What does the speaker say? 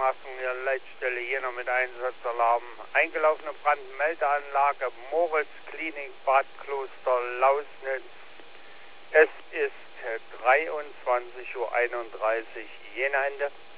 Achtung, hier Leitstelle Jena mit Einsatzalarm. Eingelaufene Brandmeldeanlage Moritz Klinik Bad Kloster Lausnitz. Es ist 23:31 Uhr Jena Ende.